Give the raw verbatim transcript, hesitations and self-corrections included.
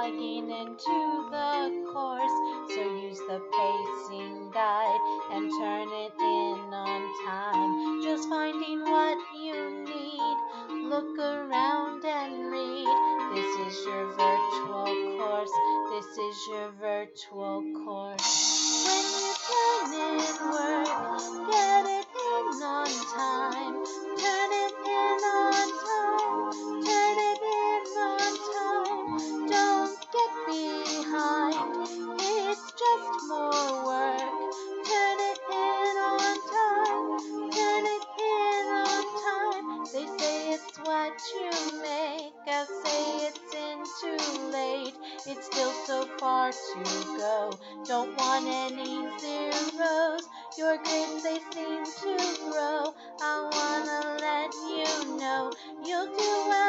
zigzagging into the course. So use the pacing guide and turn it in on time. Just finding what you need. Look around and read. This is your virtual course. This is your virtual course. When you turn in work, get it in on time. Turn it in on time. Turn it in on time. Don't get behind. It's just more work. Turn it in on time. Turn it in on time. They say it's what you make. I say it's in too late. It's still so far to go. Don't want any zeros. Your grades, they seem to grow. I wanna let you know you'll do well.